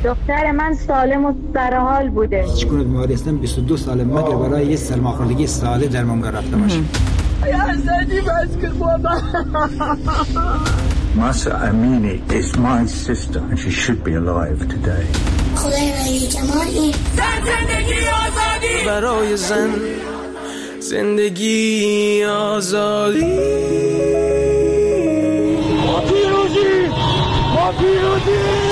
دختر من سالم و سرحال بوده. چیکار بیماری هستم 22 سال مگر برای یه سرماخوردگی ساده درمانگاه رفته باشم. یا زدی بس که بابا. Masa Amini is my sister and she should be alive today. خدای ولی جمالی زندگی آزادی برای زن، زندگی آزادی. ما پیروزی، ما پیروزی.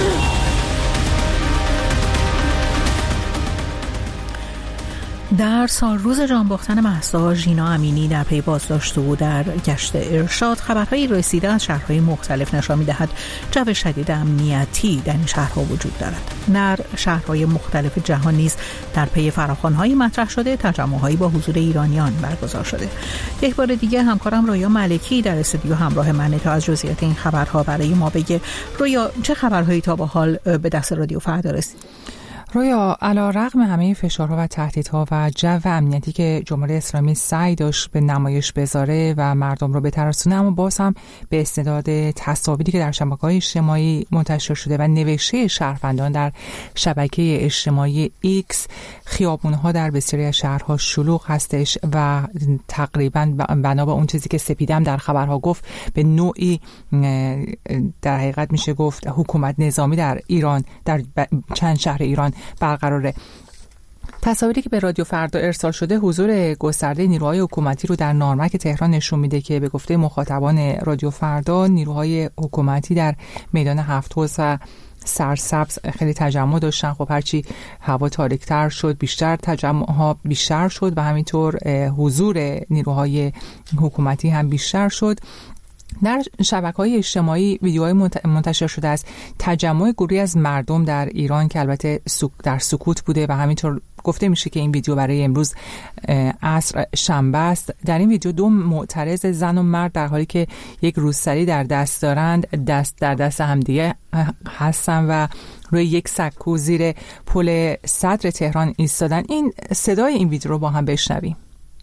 در سالروز جانباختن مهسا، ژینا امینی در پی بازداشت او در گشت ارشاد خبرهای رسیده از شهرهای مختلف نشان می‌دهد جو شدید امنیتی در این شهرها وجود دارد. در شهرهای مختلف جهان نیز در پی فراخوان‌های مطرح شده تجمع‌هایی با حضور ایرانیان برگزار شده. یک بار دیگه همکارم رویا ملکی در استودیو همراه منه تا از جزئیات این خبرها برای ما بگه. رویا، چه خبرهایی تا به حال به دست رادیو فردا رسید؟ رویا، علی‌رغم همه فشارها و تهدیدها و جو امنیتی که جمهوری اسلامی سعی داشت به نمایش بذاره و مردم رو بترسونه، اما باز هم به استناد تصاویری که در شبکه‌های اجتماعی منتشر شده و نوشته شهروندان در شبکه اجتماعی ایکس، خیابون‌ها در بسیاری از شهرها شلوغ هستش و تقریباً بنا به اون چیزی که سپیدم در خبرها گفت، به نوعی در حقیقت میشه گفت حکومت نظامی در ایران، در چند شهر ایران برقراره. تصاویری که به رادیو فردا ارسال شده حضور گسترده نیروهای حکومتی رو در نارمک تهران نشون میده که به گفته مخاطبان رادیو فردا، نیروهای حکومتی در میدان هفت حوض و سرسبز خیلی تجمع داشتن. خب هرچی هوا تاریک‌تر شد بیشتر تجمع‌ها بیشتر شد و همینطور حضور نیروهای حکومتی هم بیشتر شد. در شبکه‌های اجتماعی ویدیوهای منتشر شده از تجمع گروهی از مردم در ایران که البته در سکوت بوده و همینطور گفته میشه که این ویدیو برای امروز عصر شنبه است. در این ویدیو دو معترض زن و مرد در حالی که یک روسری در دست دارند، دست در دست همدیگه هستن و روی یک سکو زیر پل صدر تهران ایستادن. این صدای این ویدیو رو با هم بشنویم.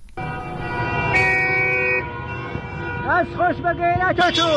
از خوش به غیرتتون.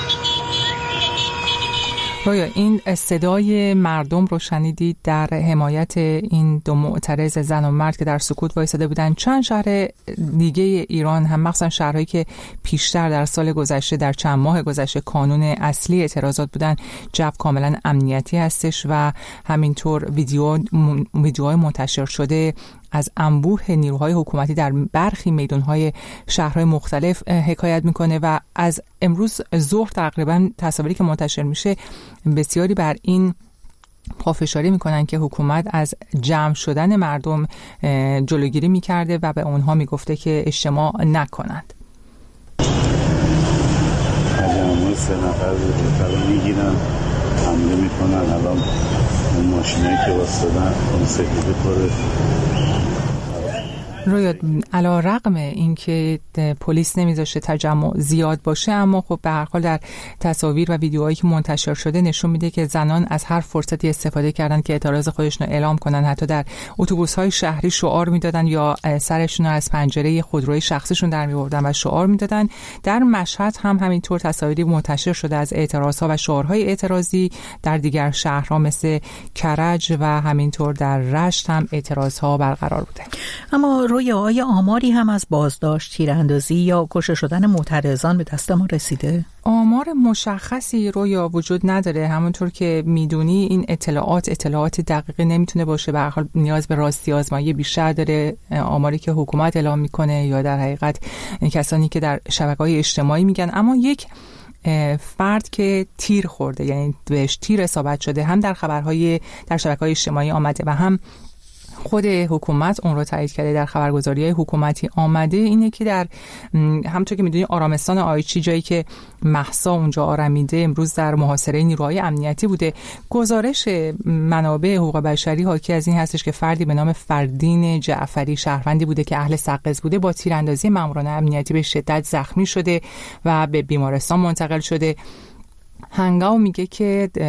رویا، این صدای مردم رو شنیدید در حمایت این دو معترض زن و مرد که در سکوت وایساده بودن. چند شهر دیگه ایران هم، مخصوصا شهرهایی که پیشتر در سال گذشته، در چند ماه گذشته کانون اصلی اعتراضات بودن، جو کاملا امنیتی هستش و همینطور ویدیوهای منتشر شده از انبوه نیروهای حکومتی در برخی میدانهای شهرهای مختلف حکایت میکنه و از امروز ظهر تقریبا تصاویری که منتشر میشه بسیاری بر این پافشاری میکنن که حکومت از جمع شدن مردم جلوگیری میکرده و به اونها میگفته که اجتماع نکنند. تجمع 3 نفر رو میگیرن، حمله میکنن. الان اون ماشینایی که واسدن اون سکیده پره. رویا، علی‌رغم اینکه پلیس نمیذاشه تجمع زیاد باشه، اما خب به هر حال در تصاویر و ویدیوهایی که منتشر شده نشون میده که زنان از هر فرصتی استفاده کردن که اعتراض خودشون رو اعلام کنن. حتی در اتوبوس‌های شهری شعار میدادن یا سرشون رو از پنجره خودروی شخصیشون در می‌آوردن و شعار میدادن. در مشهد هم همینطور تصاویری منتشر شده از اعتراض‌ها و شعارهای اعتراضی. در دیگر شهرها مثل کرج و همینطور در رشت هم اعتراض‌ها برقرار بوده. اما رویا، آماری هم از بازداشت، تیراندازی یا کشته شدن معترضان به دست ما رسیده؟ آمار مشخصی رویا وجود نداره. همونطور که میدونی این اطلاعات دقیقی نمیتونه باشه، به هر حال نیاز به راستی آزمایی بیشتر داره. آماری که حکومت اعلام میکنه یا در حقیقت کسانی که در شبکه‌های اجتماعی میگن. اما یک فرد که تیر خورده، یعنی بهش تیر اصابت شده، هم در شبکه‌های اجتماعی آمده و هم خود حکومت اون رو تایید کرده، در خبرگزاری‌های حکومتی آمده. اینه که در همونطور که میدونی آرامستان آیچی، جایی که مهسا اونجا آرمیده، امروز در محاصره نیروهای امنیتی بوده. گزارش منابع حقوق بشری حاکی از این هستش که فردی به نام فردین جعفری، شهروندی بوده که اهل سقز بوده، با تیراندازی ماموران امنیتی به شدت زخمی شده و به بیمارستان منتقل شده. هنگام میگه که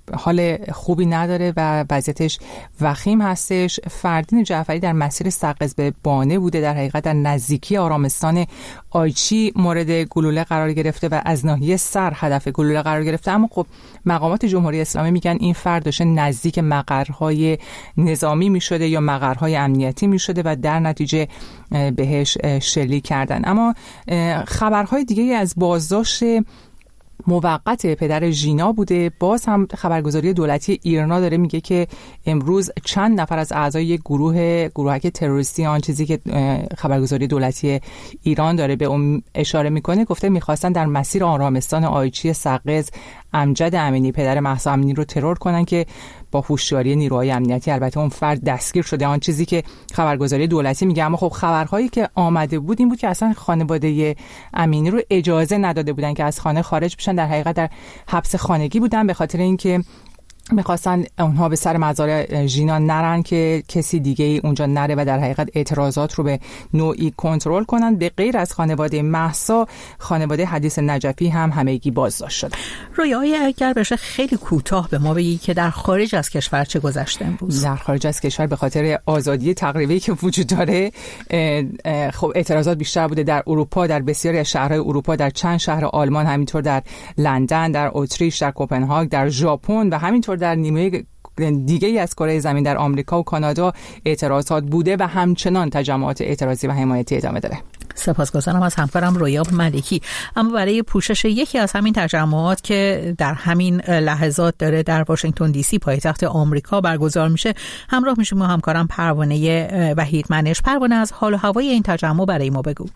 حال خوبی نداره و وضعیتش وخیم هستش. فردین جعفری در مسیر سقز به بانه بوده، در حقیقت در نزدیکی آرامستان آیچی مورد گلوله قرار گرفته و از ناحیه سر هدف گلوله قرار گرفته. اما خب مقامات جمهوری اسلامی میگن این فرد داشته نزدیک مقرهای نظامی میشده یا مقرهای امنیتی میشده و در نتیجه بهش شلیک کردن. اما خبرهای دیگه از بازداشت موقت پدر ژینا بوده. باز هم خبرگزاری دولتی ایرنا داره میگه که امروز چند نفر از اعضای یک گروهک تروریستی، آن چیزی که خبرگزاری دولتی ایران داره به اون اشاره میکنه، گفته میخواستن در مسیر آرامستان آیچی سقز امجد امینی پدر مهسا امینی رو ترور کنن که با هوشیاری نیروهای امنیتی البته اون فرد دستگیر شده، آن چیزی که خبرگزاری دولتی میگه. اما خب خبرهایی که آمده بود این بود که اصلا خانواده امینی رو اجازه نداده بودن که از خانه خارج بشن، در حقیقت در حبس خانگی بودن به خاطر اینکه میخواستن اونها به سر مزار ژینا نرن که کسی دیگه ای اونجا نره و در حقیقت اعتراضات رو به نوعی کنترل کنن. به غیر از خانواده مهسا، خانواده حدیث نجفی هم همگی بازداشت شدن. رویای اگر بشه خیلی کوتاه به ما بگی که در خارج از کشور چه گذشته امروز؟ در خارج از کشور به خاطر آزادی تقریبی که وجود داره خب اعتراضات بیشتر بوده در اروپا، در بسیاری از شهرهای اروپا، در چند شهر آلمان، همینطور در لندن، در اتریش، در کوپنهاگ، در ژاپن و همینطور در نیمه دیگه از کره زمین در آمریکا و کانادا اعتراضات بوده و همچنان تجمعات اعتراضی و حمایتی ادامه داره. سپاسگزارم از همکارم رویا ملکی. اما برای پوشش یکی از همین تجمعات که در همین لحظات داره در واشنگتن دی سی پایتخت آمریکا برگزار میشه، همراه میشیم با همکارم پروانه وحید منش. پروانه، از حال و هوای این تجمع برای ما بگو.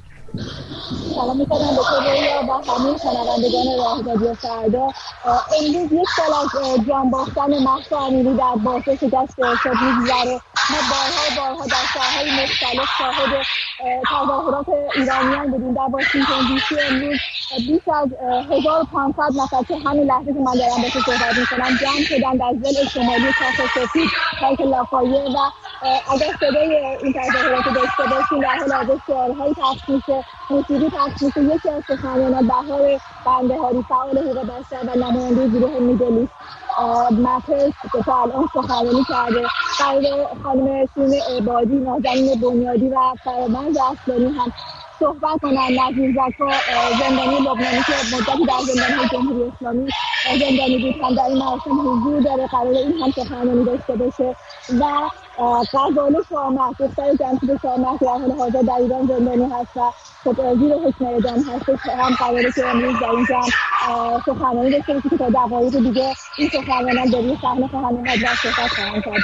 سلام میکنم به رویا و همه شنوندگان راهرادیو فردا. امروز یک سال از جان باختن مهسا امینی در بازداشت شکست ارشاد می‌گذره. ما بارها در شهرهای مختلف شاهد تظاهرات ایرانیان بودیم. در واشنگتن دی سی امروز بیش از 1500 نفر که همین لحظه که من دارم با تو صحبت میکنم جمع شدن در ضلع شمالی کاخ سفید پارک لافایه و اگر صدای این تظاهرات داشته باشیم در حال حاضر شعارهایی پخش میشه، موسیقی پخش میشه. یکی از سخنرانان بهار بندهاری فعال حقوق بشر و نماینده گروه میدلیست مپس که تا الان سخنرانی کرده، خانم شیرین عبادی، نازنین بنیادی و فرامرز اصلانی هم صحبت کنن. نظیر زکا زندانی لبنانی که مدتی در زندان‌های جمهوری اسلامی زندانی بود هم در این مراسم حضور داره، قرار این هم سخنرانی داشته باشه. و غزاله شامخ، دختر جمشید شامخ در حال حاضر در ایران زندانی هست و خب زیر حکم اعدام هست، هم قراره که امروز در اینجا سخنرانی داشته باشه که تا دقایق دیگه این سخنرانان در روی صحنه خواهند اومد و صحبت خواهند کرد.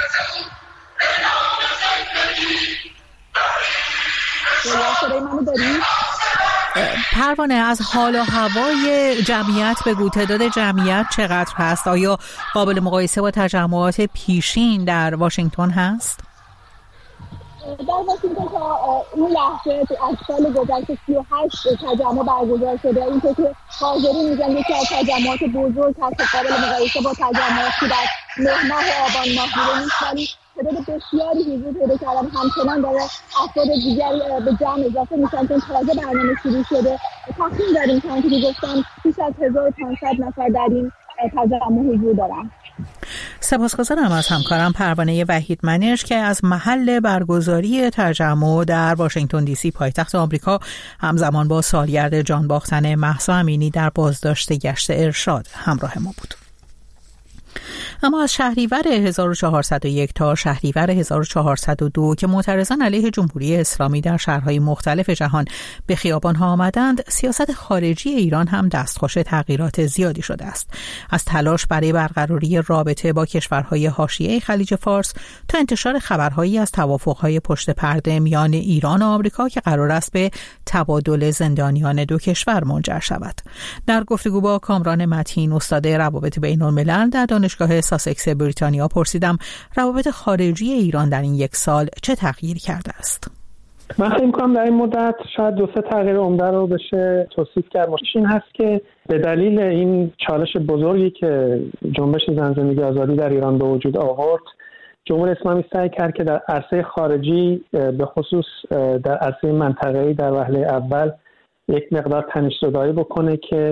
صدای منو داری؟ پروانه، از حال و هوای جمعیت بگو. تعداد جمعیت چقدر هست؟ آیا قابل مقایسه با تجمعات پیشین در واشنگتن هست؟ در واشنگتن تا این لحظه از سال گذشته 38 تجمع برگزار شده. این که حاضرین میگن یکی از تجمعات بزرگ هست، قابل مقایسه با تجمعاتی که در ماه آبان ماه بوده نیست، ولی تعداد بسیاری حضور پیدا کردن. همچنان داره افراد دیگری به جمع اضافه میشن چون تازه برنامه شروع شده. تخمین داریم که گفتم بیش از 1500 نفر در این تجمع حضور دارن. سپاسگزارم از همکارم پروانه وحید منش که از محل برگزاری تجمع در واشنگتن دی سی پایتخت آمریکا همزمان با سالگرد جان باختن مهسا امینی در بازداشت گشت ارشاد همراه ما بود. اما از شهریور 1401 تا شهریور 1402 که معترضان علیه جمهوری اسلامی در شهرهای مختلف جهان به خیابان‌ها آمدند، سیاست خارجی ایران هم دستخوش تغییرات زیادی شده است. از تلاش برای برقراری رابطه با کشورهای حاشیه خلیج فارس تا انتشار خبرهایی از توافق‌های پشت پرده میان ایران و آمریکا که قرار است به تبادل زندانیان دو کشور منجر شود. در گفتگو با کامران متین، استاد روابط بین‌الملل در دانشگاه ساسکس بریتانیا، پرسیدم روابط خارجی ایران در این یک سال چه تغییری کرده است. من فکر می‌کنم در این مدت شاید 2-3 تغییر عمده رو بشه توصیف کرد. این هست که به دلیل این چالش بزرگی که جنبش زن زندگی آزادی در ایران به وجود آورد، جمهوری اسلامی سعی کرد که در عرصه خارجی به خصوص در عرصه منطقه‌ای در وهله اول یک مقدار تنش‌زدایی بکنه که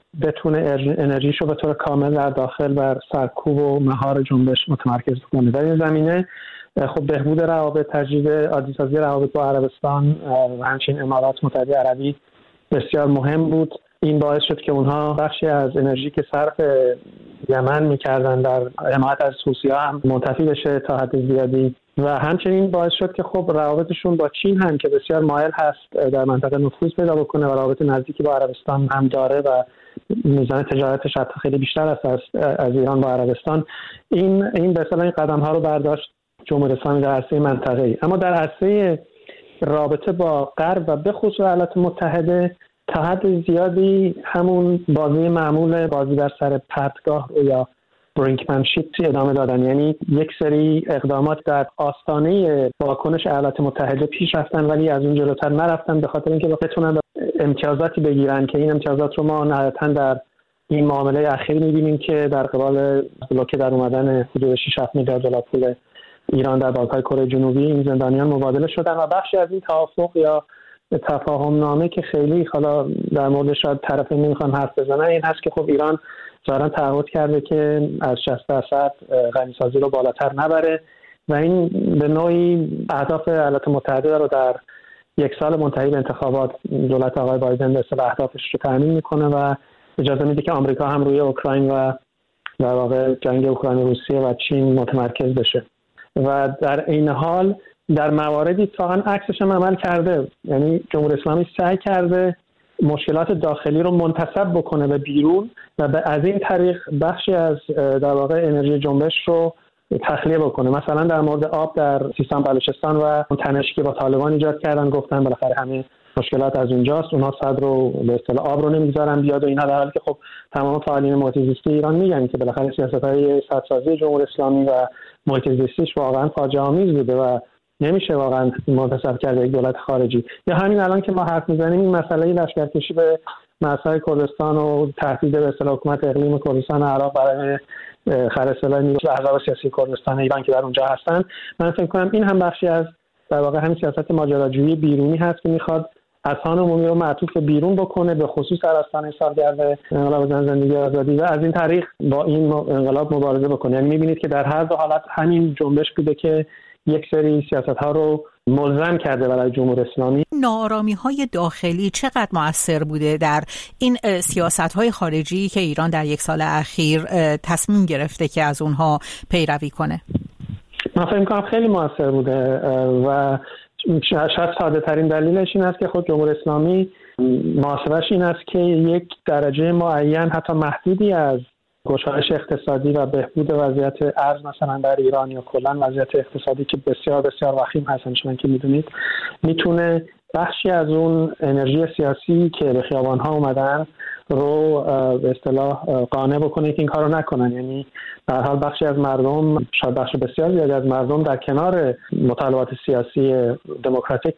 بتونه انرژیشو به طور کامل در داخل بر سرکوب و مهار جنبش متمرکز کنه. در این زمینه خب بهبود روابط، تجدید عادی‌سازی روابط با عربستان و همچنین امارات متحده عربی بسیار مهم بود. این باعث شد که اونها بخشی از انرژی که صرف یمن می‌کردن در حمایت از حوثی‌ها هم منتفی بشه تا حد زیادی و همچنین باعث شد که خب روابطشون با چین هم که بسیار مایل هست در منطقه نفوذ پیدا بکنه و روابط نزدیکی با عربستان هم داره و میزان تجارتش حتی خیلی بیشتر است از ایران با عربستان، این به اصطلاح این قدم‌ها رو برداشت جمهوری اسلامی در عرصه منطقه‌ای. اما در عرصه رابطه با غرب و به خصوص ایالات متحده تا حد زیادی همون بازی معمول بازی در سر پرتگاه یا برینکمنشیپ ادامه دادن، یعنی یک سری اقدامات در آستانه واکنش ایالات متحده پیش رفتن ولی از اون جلوتر نرفتن به خاطر اینکه بتونن امتیازاتی بگیرن که این امتیازات رو ما نهایتاً در این معامله اخیر می‌بینیم که در قبال بلوکه در اومدن حدود 6-7 میلیارد دلار پول ایران در بانک‌های کره جنوبی این زندانیان مبادله شدن و بخشی از این توافق یا تفاهم نامه که خیلی حالا در مورد شاید طرفین نمیخوان حرف بزنن این هست که خب ایران ظاهراً تعهد کرده که از 60% غنیسازی رو بالاتر نبره و این به نوعی اهداف ایالات متحده رو در یک سال منتهی به انتخابات دولت آقای بایدن به اصطلاح اهدافش رو تامین میکنه و اجازه میده که آمریکا هم روی اوکراین و در واقع جنگ اوکراین روسیه و چین متمرکز بشه و در این حال در مواردی اتفاقاً عکسش هم عمل کرده. یعنی جمهوری اسلامی سعی کرده مشکلات داخلی رو منتسب بکنه به بیرون و از این طریق بخشی از در واقع انرژی جنبش رو تخلیه بکنه. مثلا در مورد آب در سیستان بلوچستان و اون تنشی که با طالبان ایجاد کردن گفتن بالاخره همه مشکلات از اونجاست، اونها صد رو به اصطلاح آب رو نمیذارن بیاد و اینها، در حالی که خب تمام فعالین محیط زیستی ایران میگن که بالاخره سیاست‌های سدسازی جمهوری اسلامی و محیط زیستیش واقعا فاجعه آمیز بوده و نمیشه واقعا منتسب کرد یک دولت خارجی. یا همین الان که ما حرف میزنیم این مسئله لشکرکشی به مرزهای کردستان و تهدید به اصطلاح حکومت اقلیم کردستان عراق برای خرج سلاح نیروی احزاب سیاسی کردستان ایران که در اونجا هستن، من فکر کنم این هم بخشی از در واقع همین سیاست ماجراجویی بیرونی هست که میخواد اذهان عمومی رو معطوف به بیرون بکنه، به خصوص در آستانه سالگرد انقلاب زن زندگی آزادی و از این طریق با این انقلاب مبارزه بکنه. یعنی میبینید که در هر دو حالت همین جنبش بوده که یک سری سیاست‌ها رو ملزم کرده برای جمهوری اسلامی. ناآرامی‌های داخلی چقدر مؤثر بوده در این سیاست‌های خارجی که ایران در یک سال اخیر تصمیم گرفته که از اونها پیروی کنه؟ من فکر می‌کنم خیلی مؤثر بوده و شاید ساده ترین دلیلش این است که خود جمهوری اسلامی محاسبه‌اش این است که یک درجه معین حتی محدودی از گشایش اقتصادی و بهبود وضعیت ارز مثلا در ایران یا کلا وضعیت اقتصادی که بسیار بسیار وخیم هستن چون که میدونید میتونه بخشی از اون انرژی سیاسی که به خیابان‌ها اومدن رو به اصطلاح قانع بکنه که این کارو نکنن. یعنی در حال بخشی از مردم، شاید بخش بسیار زیادی از مردم در کنار مطالبات سیاسی دموکراتیک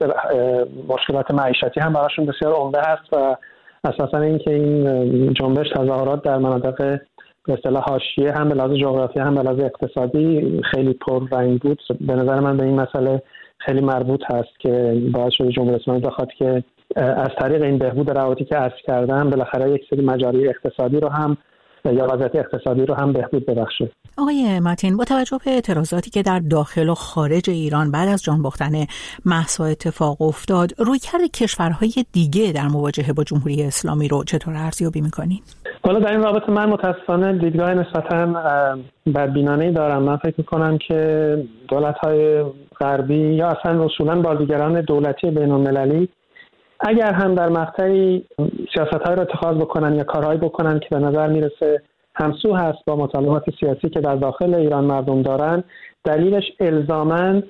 مشکلات معیشتی هم براشون بسیار عمده هست و اساساً اینکه این جنبش تظاهرات در مناطق به اصطلاح حاشیه هم به لحاظ جغرافیایی هم به لحاظ اقتصادی خیلی پررنگ بود. به نظر من به این مسئله خیلی مربوط هست که باعث شده جمهوری اسلامی بخواد که از طریق این بهبود روابطی که عرض کردم بالاخره یک سری مجاری اقتصادی رو هم یا وضعیت اقتصادی رو هم بهبود ببخشه. آقای متین، با توجه به اعتراضاتی که در داخل و خارج ایران بعد از جان باختن مهسا اتفاق افتاد، رویکرد کشورهای دیگه در مواجهه با جمهوری اسلامی رو چطور ارزیابی می‌کنید؟ حالا در این رابطه من متأسفانه دیدگاه نسبتاً بدبینانه‌ای دارم. من فکر می‌کنم که دولت‌های غربی یا اصلا اصولاً بازیگران دولتی بین‌المللی اگر هم در مقطعی سیاست‌های رو اتخاذ بکنن یا کارهایی بکنن که به نظر میرسه همسو هست با مطالبات سیاسی که در داخل ایران مردم دارن، دلیلش الزاماً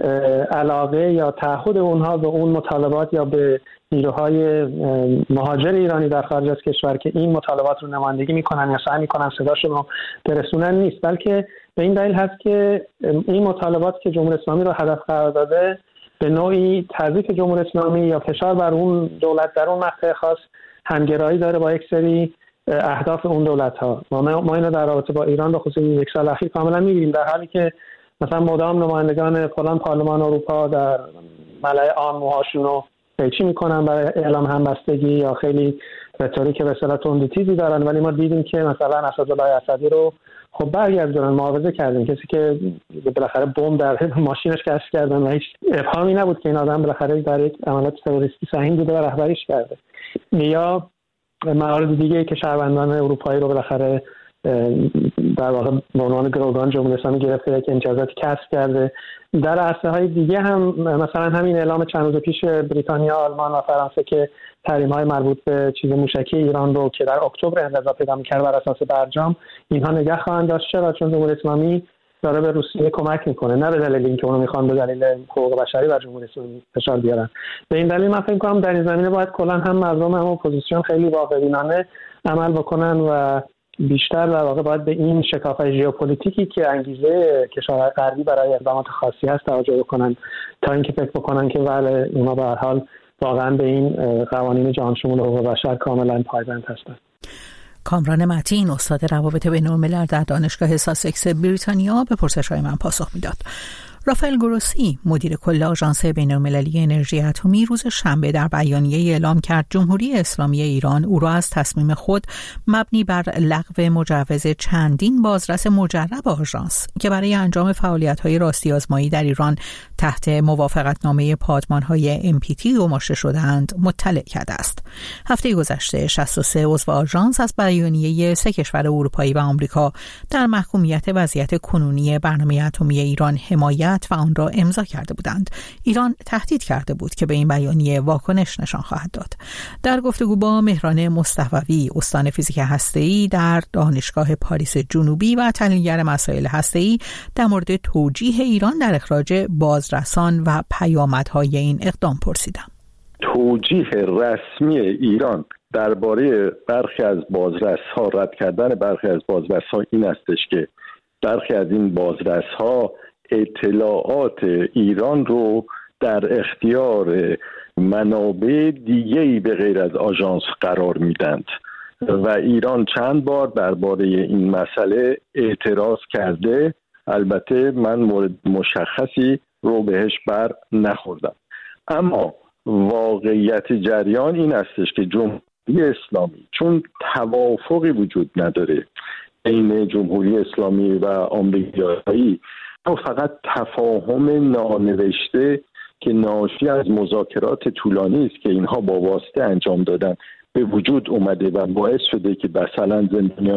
علاقه یا تعهد اونها به اون مطالبات یا به نیروهای مهاجر ایرانی در خارج از کشور که این مطالبات رو نمایندگی میکنن یا سعی میکنن صداشون رو برسونن نیست، بلکه به این دلیل هست که این مطالبات که جمهوری اسلامی رو هدف قرار داده به نوعی تضعیف جمهوری اسلامی یا فشار بر اون دولت در اون مقطع خاص همگرایی داره با یک سری اهداف اون دولت‌ها. ما اینو در رابطه با ایران به خصوص یک سال اخیر کاملا می‌بینیم، در حالی که مثلا مدام نمایندگان فلان پارلمان اروپا در ملأ عام موهاشون رو قیچی میکنن برای اعلام همبستگی یا خیلی رتوریک به اصطلاح تندتیزی دارن، ولی ما دیدیم که مثلا اسدالله اسدی رو خب برگردونن، معاوضه کردن. کسی که بالاخره بمب در ماشینش کشف کردن و هیچ ابهامی نبود که این آدم بالاخره در یک عملیات تروریستی سهیم بوده و رهبریش کرده. یا موارد دیگه که شهروندان اروپایی رو بالاخره در واقع به عنوان گروگان جمهوری اسلامی گرفته که امتیازاتی کسب کرده. در عرصه‌های دیگه هم مثلا همین اعلام چند روز پیش بریتانیا، آلمان و فرانسه که تحریم‌های مربوط به چیز موشکی ایران رو که در اکتبر انقضا پیدا می‌کرد بر اساس برجام اینها نگه خواهند داشت. چرا؟ چون جمهوری اسلامی داره به روسیه کمک میکنه، نه به دلیل اینکه اونو میخوان به دلیل حقوق بشری بر جمهوری اسلامی فشار بیارن. به این دلیل من فکر می‌کنم در این زمینه باید کلا هم مردم هم اپوزیسیون خیلی واقع‌بینانه عمل بکنن و بیشتر در واقع باید به این شکاف‌های ژئوپلیتیکی که انگیزه کشورهای غربی برای اقدامات خاصی هست توجه بکنن، تا اینکه فکر بکنن که بله اونا به هر حال واقعا به این قوانین جهان شمول حقوق بشر کاملا پایبند هستند. کامران متین، استاد روابط بین‌الملل در دانشگاه ساسکس بریتانیا، به پرسش‌های من پاسخ میداد. رافائل گروسی، مدیر کل آژانس بین‌المللی انرژی اتمی، روز شنبه در بیانیه اعلام کرد جمهوری اسلامی ایران او را از تصمیم خود مبنی بر لغو مجوز چندین بازرس مجرب آژانس که برای انجام فعالیت‌های راستی آزمایی در ایران تحت موافقتنامه پادمان‌های MPT گماشته شده‌اند مطلع کرده است. هفته گذشته 63 عضو آژانس از بیانیه 3 کشور اروپایی و آمریکا در محکومیت وضعیت کنونی برنامه اتمی ایران حمایت و آن را امضا کرده بودند. ایران تهدید کرده بود که به این بیانیه واکنش نشان خواهد داد. در گفتگو با مهران مصطفوی، استاد فیزیک هسته‌ای در دانشگاه پاریس جنوبی و تحلیلگر مسائل هسته‌ای، در مورد توجیه ایران در اخراج بازرسان و پیامدهای این اقدام پرسیدم. توجیه رسمی ایران درباره برخی از بازرس‌ها، رد کردن برخی از بازرس‌ها این استش که برخی از این بازرس‌ها اطلاعات ایران رو در اختیار منابع دیگه‌ای به غیر از آژانس قرار میدند و ایران چند بار درباره این مسئله اعتراض کرده. البته من مورد مشخصی رو بهش بر نخوردم، اما واقعیت جریان این استش که جمهوری اسلامی چون توافقی وجود نداره بین جمهوری اسلامی و آمریکایی، فقط تفاهم نانوشته که ناشی از مذاکرات طولانی است که اینها با واسطه انجام دادن به وجود اومده و باعث شده که مثلا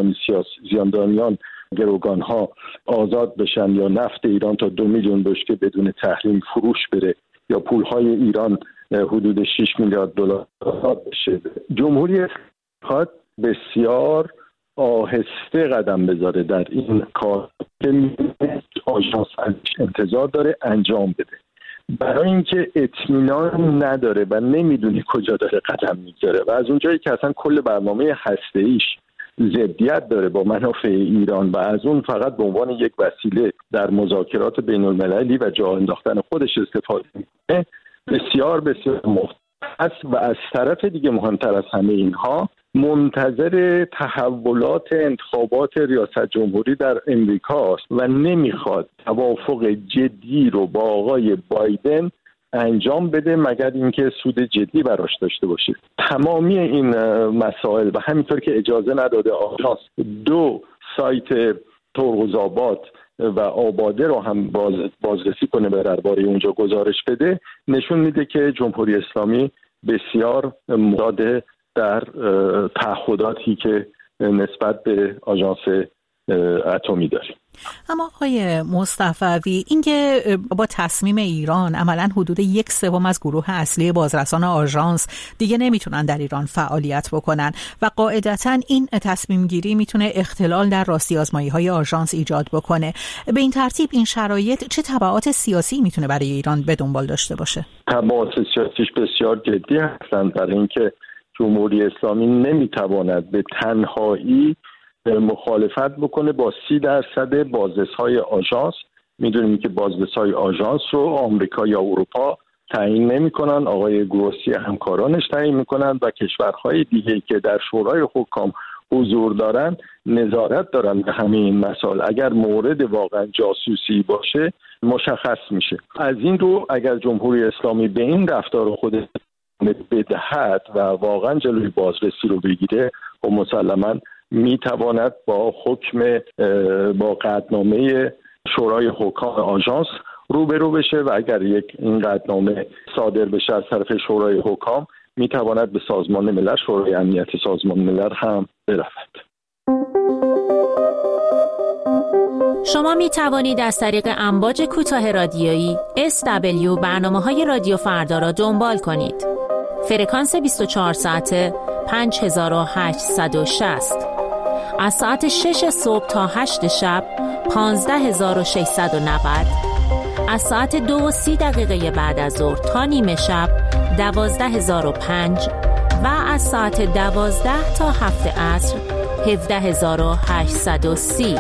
زندانیان گروگان ها آزاد بشن یا نفت ایران تا 2 میلیون بشکه بدون تحریم فروش بره یا پولهای ایران حدود 6 میلیارد دلار آزاد بشه. جمهوری اسلامی بسیار آهسته قدم بذاره در این کار که آژانس انتظار داره انجام بده، برای اینکه اطمینان نداره و نمیدونی کجا داره قدم میذاره و از اونجایی که اصلا کل برنامه هسته‌ایش ضدیت داره با منافع ایران و از اون فقط به عنوان یک وسیله در مذاکرات بین‌المللی و جا انداختن خودش استفاده میکنه، بسیار بسیار مختص و از طرف دیگه مهمتر از همه اینها منتظر تحولات انتخابات ریاست جمهوری در امریکا است و نمیخواد توافق جدی رو با آقای بایدن انجام بده مگر اینکه سود جدی براش داشته باشه. تمامی این مسائل و همینطور که اجازه نداده آژانس 2 سایت ترغزآباد و آباده رو هم بازرسی کنه و درباره اونجا گزارش بده، نشون میده که جمهوری اسلامی بسیار مداد در تعهداتی که نسبت به آژانس اتمی داریم. اما آقای مصطفوی، اینکه با تصمیم ایران عملاً حدود 1/3 از گروه اصلی بازرسان آژانس دیگه نمیتونن در ایران فعالیت بکنن و قاعدتاً این تصمیم گیری میتونه اختلال در راستی آزمایی‌های آژانس ایجاد بکنه. به این ترتیب این شرایط چه تبعات سیاسی میتونه برای ایران به دنبال داشته باشه؟ تبعات سیاسیش بسیار جدی هستند، برای اینکه جمهوری اسلامی نمیتواند به تنهایی مخالفت بکنه با 30% بازرس‌های آژانس. میدونیم که بازرس‌های آژانس رو آمریکا یا اروپا تعیین نمی‌کنن، آقای گروسی همکارانش تعیین می‌کنن و کشورهای دیگه که در شورای حکام حضور دارن نظارت دارن به همه این مسائل. اگر مورد واقعا جاسوسی باشه مشخص میشه. از این رو اگر جمهوری اسلامی به این رفتار خودش بدهد و واقعا جلوی بازرسی رو بگیره و مسلماً میتواند با حکم با قطعنامه شورای حکام آژانس روبرو بشه و اگر این قطعنامه صادر بشه از طرف شورای حکام میتواند به سازمان ملل، شورای امنیت سازمان ملل هم برود. شما می توانید از طریق امواج کوتاه رادیویی SW برنامه‌های رادیو فردا را دنبال کنید. فرکانس 24 ساعته 5860. از ساعت 6 صبح تا 8 شب 15690. از ساعت 2:30 بعد از ظهر تا نیمه شب 12005 و از ساعت 12 تا 7 عصر 17830.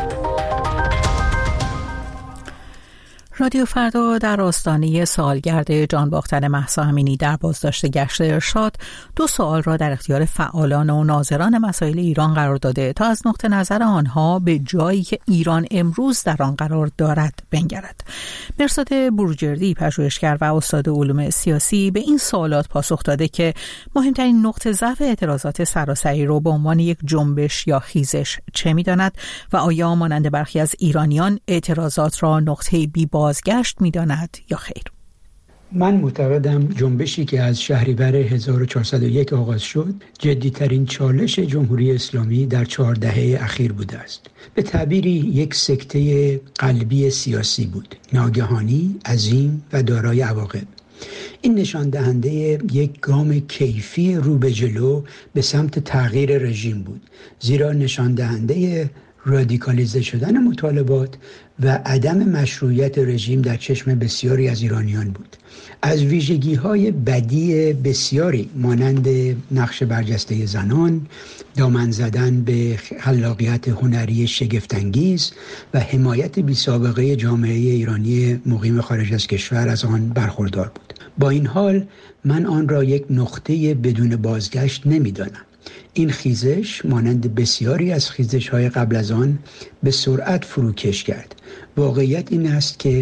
رادیو فردا در آستانه سالگرد جان باختن مهسا امینی در بازداشت گشت ارشاد 2 سوال را در اختیار فعالان و ناظران مسائل ایران قرار داده تا از نقطه نظر آنها به جایی که ایران امروز در آن قرار دارد بنگرد. مرصاد بروجردی پژوهشگر و استاد علوم سیاسی به این سوالات پاسخ داده که مهمترین نقطه ضعف اعتراضات سراسری را به عنوان یک جنبش یا خیزش چه می‌داند و آیا مانند برخی از ایرانیان اعتراضات را نقطه بی بازگشت می‌داند یا خیر؟ من معتقدم جنبشی که از شهریور 1401 آغاز شد جدی‌ترین چالش جمهوری اسلامی در 4 دهه اخیر بوده است. به تعبیری یک سکته قلبی سیاسی بود، ناگهانی، عظیم و دارای عواقب. این نشان دهنده یک گام کیفی رو به جلو به سمت تغییر رژیم بود، زیرا نشان دهنده رادیکالیزه شدن مطالبات و عدم مشروعیت رژیم در چشم بسیاری از ایرانیان بود. از ویژگی‌های بدی بسیاری مانند نقش برجسته زنان، دامن زدن به خلاقیت هنری شگفت‌انگیز و حمایت بی‌سابقه جامعه ایرانی مقیم خارج از کشور از آن برخوردار بود. با این حال من آن را یک نقطه بدون بازگشت نمی‌دانم. این خیزش مانند بسیاری از خیزش‌های قبل از آن به سرعت فروکش کرد. واقعیت این است که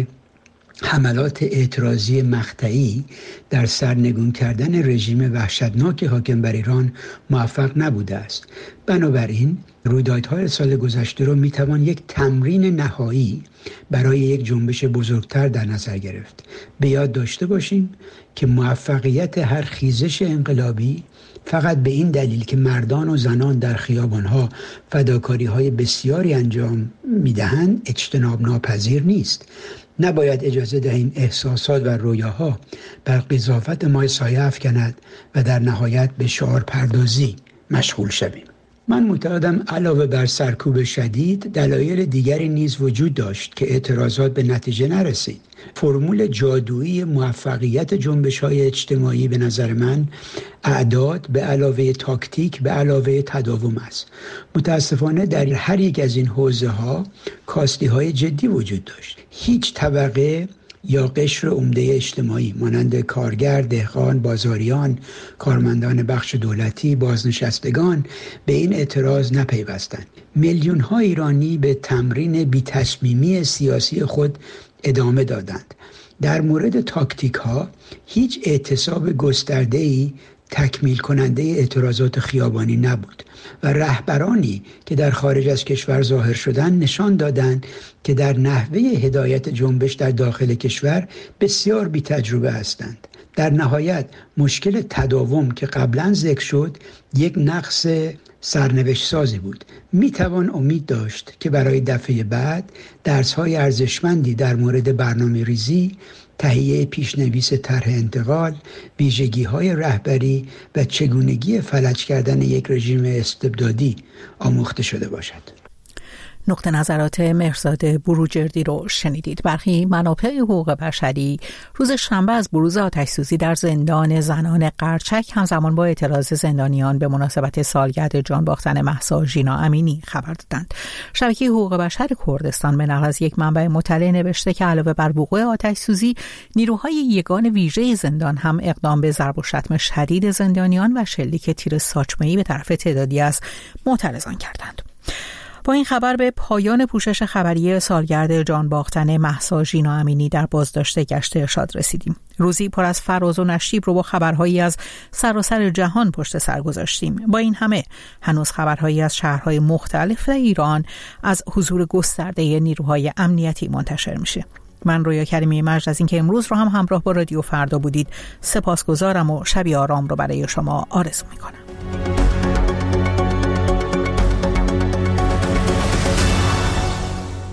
حملات اعتراضی مقطعی در سرنگون کردن رژیم وحشتناک حاکم بر ایران موفق نبوده است. بنابراین رویدادهای سال گذشته را میتوان یک تمرین نهایی برای یک جنبش بزرگتر در نظر گرفت. به یاد داشته باشیم که موفقیت هر خیزش انقلابی فقط به این دلیل که مردان و زنان در خیابانها فداکاری‌های بسیاری انجام میدهند اجتناب ناپذیر نیست. نباید اجازه دهیم احساسات و رویاها بر قضاوت ما سایه افکند و در نهایت به شعار پردازی مشغول شویم. من معتقدم علاوه بر سرکوب شدید دلایل دیگری نیز وجود داشت که اعتراضات به نتیجه نرسید. فرمول جادویی موفقیت جنبش‌های اجتماعی به نظر من اعداد به علاوه تاکتیک به علاوه تداوم است. متاسفانه در هر یک از این حوزه‌ها کاستی‌های جدی وجود داشت. هیچ طبقه یا قشر عمده اجتماعی مانند کارگر، دهقان، بازاریان، کارمندان بخش دولتی، بازنشستگان به این اعتراض نپیوستند. میلیون‌ها ایرانی به تمرین بی‌تصمیمی سیاسی خود ادامه دادند. در مورد تاکتیک ها هیچ اعتصاب گسترده‌ای تکمیل کننده اعتراضات خیابانی نبود و رهبرانی که در خارج از کشور ظاهر شدند نشان دادند که در نحوه هدایت جنبش در داخل کشور بسیار بی تجربه هستند. در نهایت مشکل تداوم که قبلا ذکر شد یک نقص سرنوشت سازی بود. میتوان امید داشت که برای دفعه بعد درس‌های ارزشمندی در مورد برنامه ریزی، تهیه پیشنویس طرح انتقال، ویژگی‌های رهبری و چگونگی فلج کردن یک رژیم استبدادی آموخته شده باشد. نقطه نظرات مرصاد بروجردی رو شنیدید. برخی منابع حقوق بشری روز شنبه از بروز آتش‌سوزی در زندان زنان قرچک همزمان با اعتراض زندانیان به مناسبت سالگرد جان باختن مهسا ژینا امینی خبر دادند. شبکه حقوق بشر کردستان به نقل از یک منبع مطلع نوشته که علاوه بر وقوع آتش‌سوزی، نیروهای یگان ویژه زندان هم اقدام به ضرب و شتم شدید زندانیان و شلیک تیر ساچمه‌ای به طرف تعدادی از معترضان کردند. با این خبر به پایان پوشش خبری سالگرد جان باختن مهسا ژینا امینی در بازداشت گشت ارشاد رسیدیم. روزی پر از فراز و نشیب رو با خبرهایی از سراسر جهان پشت سر گذاشتیم. با این همه هنوز خبرهایی از شهرهای مختلف ایران از حضور گسترده نیروهای امنیتی منتشر میشه. من رویا کریمی مجد از اینکه امروز رو هم همراه با رادیو فردا بودید سپاسگزارم و شبی آرام رو برای شما آرزو میکنم.